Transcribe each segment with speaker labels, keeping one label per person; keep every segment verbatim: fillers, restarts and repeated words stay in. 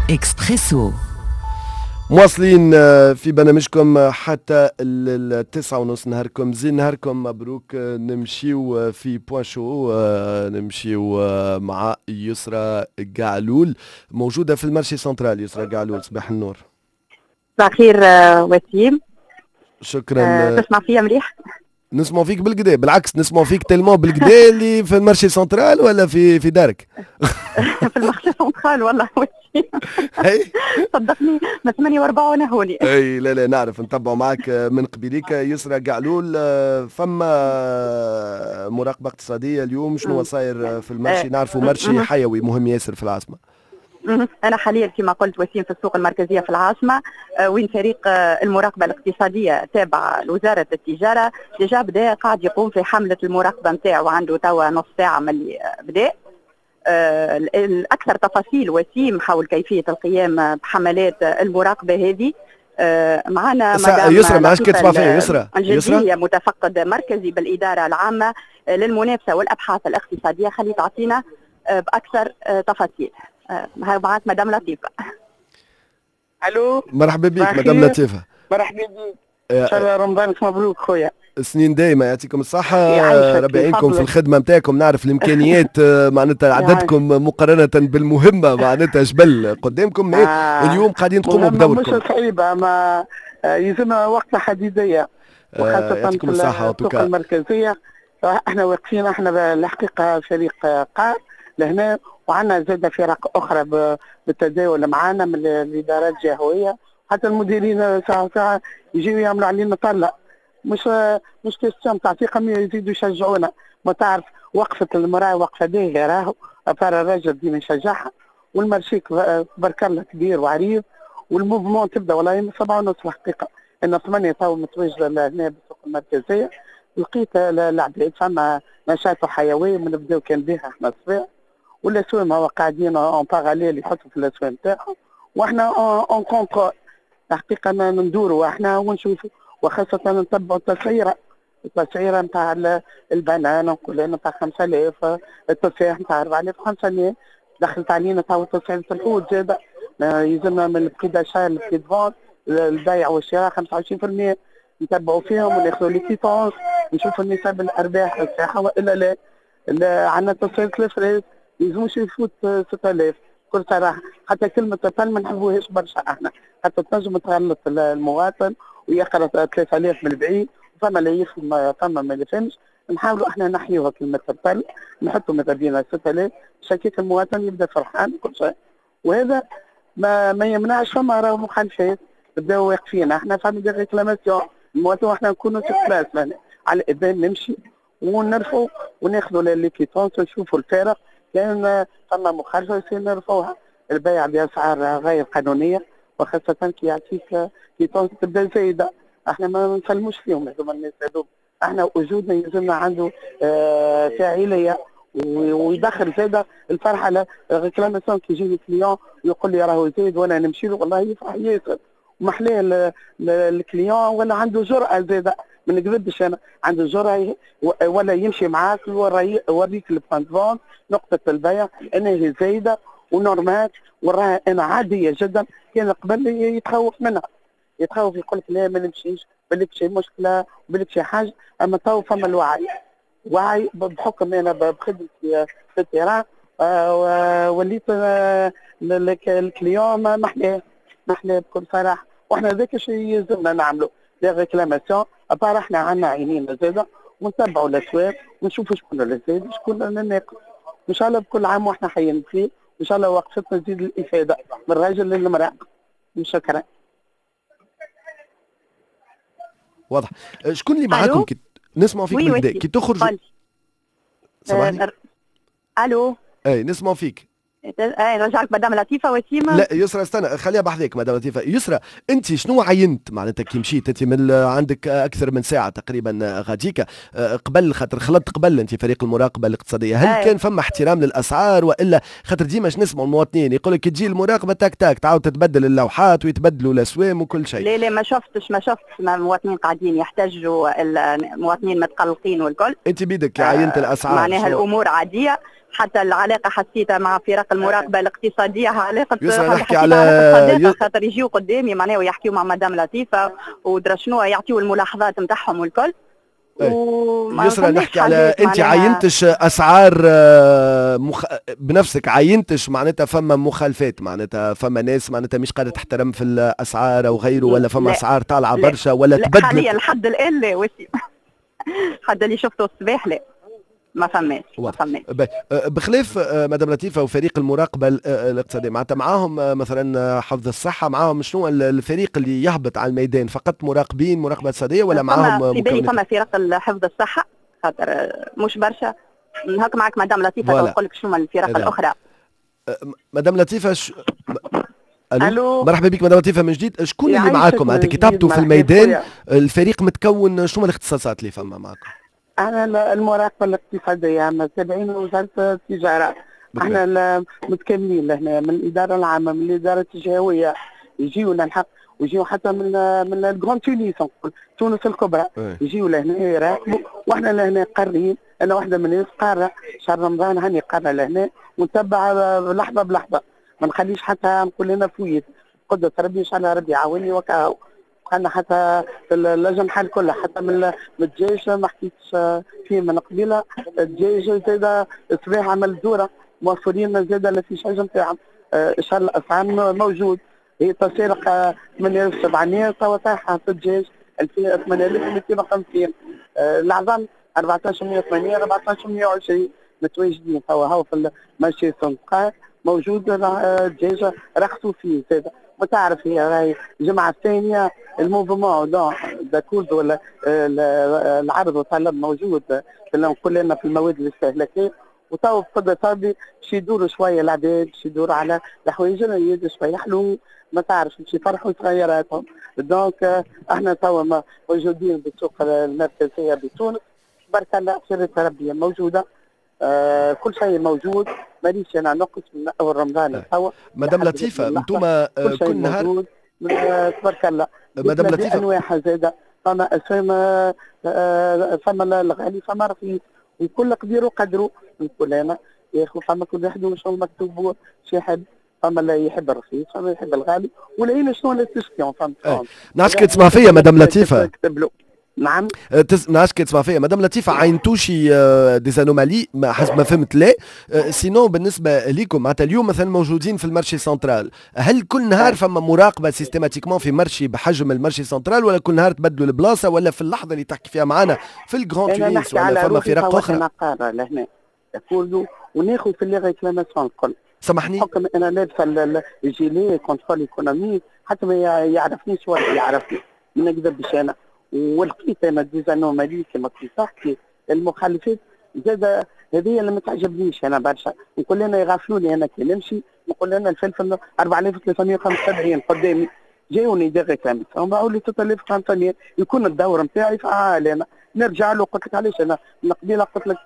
Speaker 1: إكسبريسو.
Speaker 2: مواصلين في برنامجكم حتى التسعة ونص. نهاركم زين، نهاركم مبروك. نمشيو في بوان شو، نمشيو مع يسرى قعلول موجودة في المارشي سنترال. يسرى قعلول، صباح النور.
Speaker 3: صباح الخير وسيم.
Speaker 2: شكرا.
Speaker 3: أه تسمع فيا مليح؟
Speaker 2: نسمع فيك بالكدا، بالعكس نسمع فيك تلمو بالكدا. اللي في المارشي سنترال ولا في في دارك؟
Speaker 3: في المارشي سنترال والله وسيم. صدقني ما ثمانية وأربعة وانا هوني.
Speaker 2: اي لا لا نعرف نتبعوا معك من قبيليك. يسرى قعلول، فما مراقبة اقتصادية اليوم، شنو صاير في المارشي؟ نعرفوا مارشي حيوي مهم ياسر في العاصمة.
Speaker 3: أنا حاليا كما قلت وسيم في السوق المركزية في العاصمة، وين فريق المراقبة الاقتصادية تابع لوزارة التجارة ديجا بدا قاعد يقوم في حملة المراقبة نتاعو، عنده توا نص ساعة من اللي بدا. الأكثر تفاصيل وسيم حول كيفية القيام بحملات المراقبة هذه معنا
Speaker 2: مدام يسرى. معاش كتسمع فيا يسرى؟
Speaker 3: يسرى متفقد مركزي بالإدارة العامة للمنافسة والأبحاث الاقتصادية، خلي تعطينا بأكثر تفاصيل. معك مدام لطيفة.
Speaker 4: الو،
Speaker 2: مرحبا بك مدام لطيفة.
Speaker 4: مرحبا بك، ان شاء الله رمضانك مبروك خويا.
Speaker 2: سنين دايمة، يعطيكم الصحة، ربي يعينكم في الخدمة نتاعكم. نعرف الإمكانيات معناتها عددكم مقارنة بالمهمة معناتها جبل قدامكم. آه اليوم قاعدين تقوموا بدوركم.
Speaker 4: مش صعيبة، ما يلزمنا وقت حديدية، وخاصة في السوق المركزية. احنا واقفين، احنا الحقيقة فريق قار لهنا، وعندنا زاد فرق اخرى بالتداول معانا من الادارات الجهويه، حتى المديرين ساعه ساعه يجيو يعملوا علينا طلع. مش مش كيستيون تاع ثقه، يزيدوا يشجعونا. ما تعرف وقفه المراه وقفه باهيه، راهو افار الراجل ديما يشجعها، والمارشيك تبارك الله كبير وعريض، والموفمون تبدا والله من سبعة ونص الحقيقه. انا ثمانية تو متواجده هنا بالسوق المركزيه. لقيت العباد فما نشاط حيوي، من بداو كان بها احنا الصباح، والاسواق هو قاعدين اون باراليل يحطوا في الاسواق نتاعهم، واحنا اون كونترول. الحقيقه ما ندوروا احنا ونشوفوا، وخاصه نتبعوا التسعيره التسعيره نتاع البنان، نقول انا نتاع خمسة آلاف، التفاح نتاع أربعة آلاف خمسة آلاف. دخلت علينا تو تسعيره الحوت زاد، يلزمنا من البري داشا البري دفون البيع والشراء خمسة وعشرين بالمئة نتبعوا فيهم وناخذوا لي كيتونس، نشوفوا نسب الارباح الساحه والا لا. عندنا تسعيره الفريز يلزموش يفوت ستة آلاف بكل صراحه. حتى كلمه تفل ما نحبوهاش برشا احنا، حتى تنجم تغلط المواطن ويقرا ثلاثة آلاف من البعيد، فما لا يفهم فما ما يفهمش. نحاولوا احنا نحيوها كلمه تفل، نحطوا ماذا بينا ستة آلاف، شكيت المواطن يبدا فرحان وكل شيء. وهذا ما ما يمنعش فما راهو مخالفات بداو واقفين. احنا فما دي ريكلاماسيون المواطن، واحنا نكونوا في كلاس على الاذان نمشي ونرفوا وناخذوا لي كيتونس ونشوفوا الفارق. كان فما مخالفه يصير نرفوها. البيع باسعار غير قانونيه، وخاصه كي يعطيك كيتونس تبدا زايده، احنا ما نسلموش فيهم هذوما الناس هذوما. احنا وجودنا يلزمنا عنده اه فاعليه، ويدخل زاده الفرحه على ريكلاماسيون. كي يجيني كليون ويقول لي راهو زايد وانا نمشي له، والله يفرح ياسر ومحلاه الكليون، ولا عنده جرأه زاده. ما نكذبش انا، عنده جرأه ولا يمشي معاك يوريك البوان فونت نقطه البيع انها زايده ونورمال، وراها انا عاديه جدا. كان قبل يتخوف منها، يتخوف يقول لك لا ما نمشيش، بالك شي مشكله بالك شي حاجه. اما تو فما الوعي، وعي بحكم انا بخدمتي في التيران، آه وليت آه الكليون محلاه محلاه بكل صراحه. واحنا ذاك الشيء يلزمنا نعمله لي ريكلاماسيون. ابار احنا عندنا عينين زاده، ونتبعوا الاسواق ونشوفوا شكون اللي زايد شكون اللي ناقص. ان شاء الله بكل عام واحنا حيين بخير، وان شاء الله وقفتنا تزيد الافاده من الراجل للمراه. شكرا.
Speaker 2: واضح. شكون اللي معاكم كي نسمعوا فيك بالبدايه كي تخرجوا؟
Speaker 3: صباحي. الو،
Speaker 2: اي نسمعوا فيك.
Speaker 3: اي نرجعك مدام لطيفه وسيمه.
Speaker 2: لا يسرى استنى، خليها بحذاك مدام لطيفه. يسرى انت شنو عينت معناتها كي مشيت انت من عندك اكثر من ساعه تقريبا غاديكا قبل، خاطر خلطت قبل انت فريق المراقبه الاقتصاديه، هل أي. كان فما احترام للاسعار والا؟ خاطر ديما نسمعوا المواطنين يقول لك تجي المراقبه تاك تاك تعاود تتبدل اللوحات ويتبدلوا الاسوام وكل شيء.
Speaker 3: لا لا ما شفتش ما شفتش المواطنين قاعدين يحتاجوا، المواطنين متقلقين والكل.
Speaker 2: انت بيدك عينت الاسعار
Speaker 3: معناها الامور عاديه. حتى العلاقه حسيتها مع فرق المراقبه الاقتصاديه علاقه
Speaker 2: نحكي على
Speaker 3: خاطر يجيو قدامي معناها ويحكيوا مع مدام لطيفه ودرا شنو يعطيوا الملاحظات نتاعهم والكل.
Speaker 2: يسرى نحكي على انت عينتش اسعار مخ... بنفسك عينتش معناتها فما مخالفات معناتها فما ناس معناتها مش قادره تحترم في الاسعار او غيره ولا فما لا. اسعار طالعه برشا ولا تبدلت؟
Speaker 3: حاليا لحد الان لا وسيم حد اللي شفته الصباح لا ما فماش ما فماش.
Speaker 2: بخلاف مدام لطيفه وفريق المراقبه الاقتصاديه معناتها معاهم مثلا حفظ الصحه معاهم شنو الفريق اللي يهبط على الميدان فقط مراقبين مراقبه اقتصاديه ولا معاهم
Speaker 3: في بالي فما فرق حفظ الصحه خاطر مش برشا هاك معك مدام لطيفه تقول لك شنو الفرق الاخرى.
Speaker 2: مدام لطيفه ش... الو مرحبا بك مدام لطيفه من جديد. شكون اللي معاكم معناتها كتابتوا في الميدان الفريق متكون شنو الاختصاصات اللي فما معاكم؟
Speaker 4: احنا المراقبه الاقتصاديه متابعين وزاره التجاره. احنا متكاملين لهنا من الاداره العامه من الاداره التجاريه يجيونا الحق ويجيو حتى من من الجراند تونس نقول تونس الكبرى يجيو لهنا يراقبوا واحنا لهنا قارين. انا واحده من الناس قاره شهر رمضان هاني قاره لهنا ونتبع لحظه بلحظه ما نخليش حتى نقول لنا فويت قدرة ربي ان شاء الله ربي يعاوني وكاو. كان حتى في اللجنه الحال كلها حتى من الجيش ما حكيتش فيه من قبيله الجيش زاد صباح عمل دوره موفرين زاد الافيشاج نتاعهم اشهار الاسعار موجود. هي تسارق ثمانية آلاف وسبعمية توا طايحه في الجيش ثمانية آلاف ومئتين وخمسين العظام أربعطاش مية وثمانين أربعطاش مية وعشرين متواجدين توا هاو في المارشي سنتقال موجود الجيش رخصوا فيه زاد. وتعرف هي راهي الجمعه الثانيه الموفمون داكورد ولا العرض والطلب موجود نقول لنا في المواد الاستهلاكيه وتو بقدر صابي باش يدوروا شويه العباد باش يدوروا على الحوايج اللي شويه حلو ما تعرفش باش يفرحوا تغيراتهم. دونك احنا توا موجودين بالسوق المركزيه بتونس تبارك الله خيرة ربي موجوده. آه كل شيء موجود ماليش انا نقص من اول رمضان توا.
Speaker 2: مدام لطيفه انتم آه كل نهار
Speaker 4: آه تبارك الله
Speaker 2: مدام لطيفه
Speaker 4: انواع زاده فما اسهم آه فما الغالي فما رخيص وكل قدير وقدره نقول انا يا اخو فما كل واحد وشنو مكتوب شي يحب فما اللي يحب الرخيص فما يحب الغالي ولا شنو التسكيون فهمت.
Speaker 2: ناس كتسمع فيا مدام لطيفه
Speaker 4: نعم
Speaker 2: تس... ناش كتسمع فيا مدام لطيفه عينتوشي ديزانومالي حسب ما فهمت لا سينو بالنسبه ليكم معناتها اليوم مثلا موجودين في المارشي سنترال هل كل نهار فما مراقبه سيستماتيكمون في مارشي بحجم المارشي سنترال ولا كل نهار تبدلوا البلاصه ولا في اللحظه اللي تحكي فيها معنا في الجراند تونس ولا فما فرق اخرى؟
Speaker 4: انا قاره لهنا يقولوا وناخذ في لي ريكلاماسيون الكل
Speaker 2: سامحني
Speaker 4: حكم انا لابسه الجيلي كونترول ايكونومي حتى ما يعرفنيش ولا يعرفني ما نكذبش انا ولقيت انا ديزانومالي كما كنت تحكي المخالفات زاد هذه اللي ما تعجبنيش انا برشا نقول انا يغفلوني انا كي نمشي نقول انا الفلفل أربعة آلاف وثلاثمية وخمسة وسبعين قدامي جاوني دي ريكلاماسيون باعوا لي ثلاثة آلاف وخمسمية يكون الدور نتاعي فعال انا نرجع له قلت لك علاش انا من قبيله قلت لك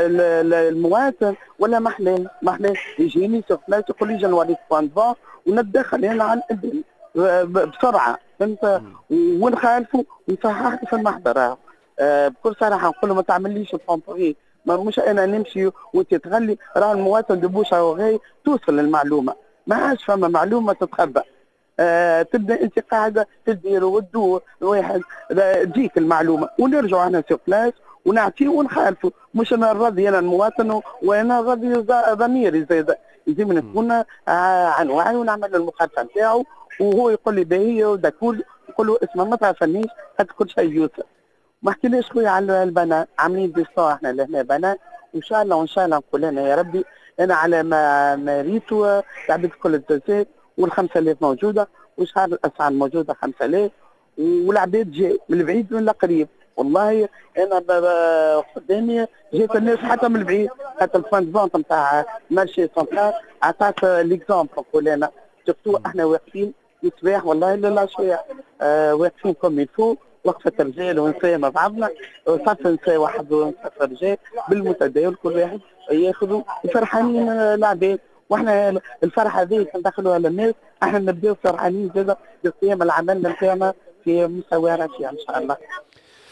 Speaker 4: المواطن ولا محلاه محلاه يجيني سوق بلاصه يقول لي نوريك بوان فون ونتدخل انا على الابن بسرعه فهمت ونخالفوا ونصحح في المحضر. أه بكل صراحه نقول له ما تعمليش الفونطوري ما مش انا نمشي وانت تغلي راه المواطن دبوشه وغاي توصل المعلومه ما عادش فما معلومه تتخبى. أه تبدا انت قاعده تدير وتدور واحد تجيك المعلومه ونرجعوا انا سوق بلاص ونعطيه ونخالفوا مش انا راضي انا المواطن وانا راضي ضميري زاد لازم نكون عن وعي ونعمل المخالفه نتاعو وهو يقول لي باهي وداكول يقول له اسمع ما تعرفنيش حتى كل شيء يوسف. ما حكيناش خويا على البنات عاملين ديستون احنا لهنا بنات وان شاء الله وان شاء الله نقول انا يا ربي انا على ما ما ريتو العباد كل الدوسيات والخمسة آلاف موجوده وشهر الاسعار موجوده خمسة آلاف والعباد جاي من البعيد من القريب والله انا قدامي جيت الناس حتى من البعيد حتى الفان فونت نتاع مارشي سنترال عطات ليكزومبل نقول انا سورتو احنا واقفين يصباح والله لا شويه آه واقفين كوم الفو وقفه رجال ونساء مع بعضنا صف نساء واحد وصف رجال بالمتداول كل واحد ياخذوا فرحانين العباد واحنا الفرحه هذه ندخلوها للناس احنا نبداو فرحانين زاد بقيام العمل نتاعنا في مستوى رفيع ان شاء الله.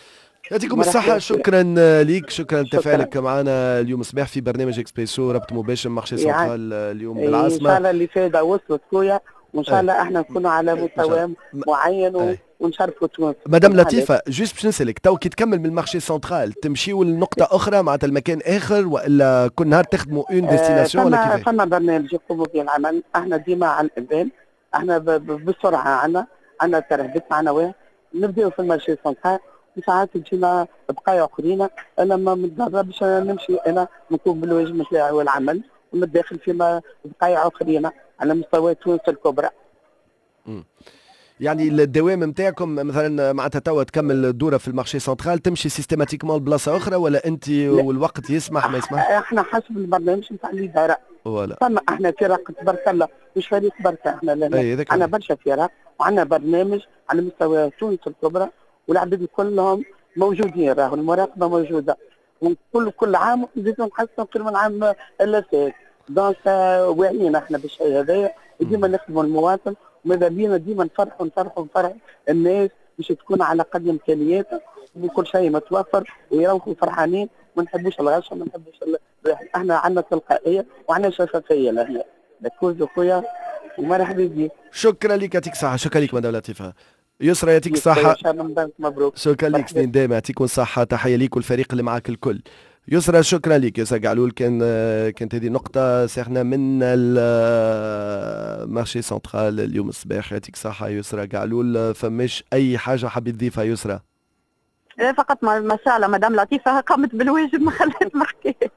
Speaker 2: يعطيكم الصحة. شكرا ليك، شكرا لتفاعلك معنا اليوم الصباح في برنامج اكسبريسو ربط مباشر مارشي سنترال اليوم بالعاصمة.
Speaker 4: ان شاء الله الافادة وصلت خويا، وان شاء الله احنا نكونوا على مستوى معين ونشرفوا تونس.
Speaker 2: مدام لطيفة جوست باش نسألك، تو كي تكمل من المارشي سنترال تمشيوا لنقطة أخرى معناتها المكان آخر، وإلا كل نهار تخدموا اون ديستيناسيون ولا كيفاش؟
Speaker 4: فما برنامج يقوموا به العمل، احنا ديما على الإبان، احنا بسرعة عنا عنا ترهبت معنوية، نبداو في المارشي سنترال وساعات تجينا بقايا أخرين. أنا ما متدربش نمشي، أنا نقوم بالواجب نتاعي والعمل ومتداخل فيما بقايا أخرين على مستوى تونس الكبرى.
Speaker 2: م. يعني الدوام نتاعكم مثلا معناتها توا تكمل الدوره في المارشي سنترال تمشي سيستماتيكمون لبلاصه اخرى، ولا انت والوقت يسمح ما يسمحش؟
Speaker 4: احنا حسب البرنامج نتاع الاداره.
Speaker 2: ولا
Speaker 4: فما احنا فرق تبارك الله، مش فريق بركه، احنا لنا عندنا برشا فرق وعندنا برنامج على مستوى تونس الكبرى، والعباد كلهم موجودين، راهو المراقبه موجوده، وكل كل عام نزيدوا نحسنوا كل من عام الا فات. دونك واعيين احنا بالشيء هذايا، وديما نخدموا المواطن، وماذا بينا ديما نفرحوا نفرحوا نفرحوا الناس باش تكون على قدر امكانياتها وكل شيء متوفر ويروحوا فرحانين. ما نحبوش الغش، ما نحبوش احنا عندنا تلقائيه وعندنا شفافيه لهنا. دكوز خويا ومرحبا بك.
Speaker 2: شكرا لك، يعطيك الصحه. شكرا لك مدام لطيفه. يسرى يعطيك الصحه.
Speaker 4: مبروك.
Speaker 2: شكرا لك سنين دائما، يعطيكم الصحه. تحيه ليك والفريق اللي معك الكل. يسرى شكرا لك. يسرى قعلول كان كانت هذه نقطة ساخنة من المارشي سنترال اليوم الصباح. يعطيك الصحة يسرى قعلول. فماش أي حاجة حبيت تضيفها يسرى؟
Speaker 3: فقط ما شاء الله مدام لطيفة قامت بالواجب، ما خلت ما حكيت.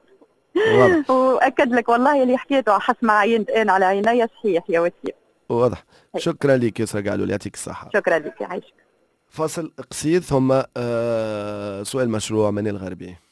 Speaker 3: وأكد لك والله اللي حكيته حسب ما عينت أنا على عيني صحيح يا وسيم.
Speaker 2: واضح. شكرا لك يسرى قعلول، يعطيك الصحة.
Speaker 3: شكرا لك يعيشك.
Speaker 2: فاصل قصير ثم آه سؤال مشروع من الغربي.